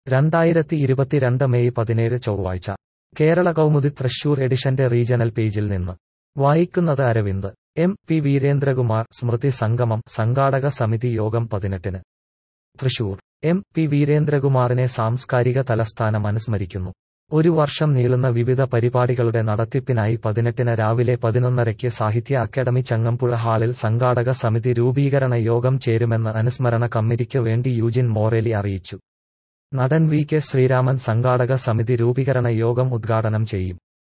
2022 May 17 ചൊവ്വാഴ്ച കേരള കൗമുദി തൃശൂർ എഡിഷന്റെ regional പേജിൽ നിന്ന് വായിക്കുന്നത് അരവിന്ദ്. പി വീരേന്ദ്രകുമാർ സ്മൃതി സംഗമം സംഘാടക സമിതി യോഗം 18-ന് തൃശൂർ. പി വീരേന്ദ്രകുമാറിനെ സാംസ്കാരിക തലസ്ഥാനം അനുസ്മരിക്കുന്നു. ഒരു വർഷം നീളുന്ന വിവിധ പരിപാടികളുടെ നടത്തിപ്പിനായി 18-ന് രാവിലെ 11:30 സാഹിത്യ അക്കാദമി ചങ്ങമ്പുഴ ഹാളിൽ സംഘാടക സമിതി രൂപീകരണ യോഗം ചേരുമെന്ന് അനുസ്മരണ കമ്മിറ്റിക്ക് വേണ്ടി യൂജിൻ മോറേലി അറിയിച്ചു. നടൻ വി. കെ. ശ്രീരാമൻ സംഘാടക സമിതി രൂപീകരണ യോഗം ഉദ്ഘാടനം ചെയ്യും.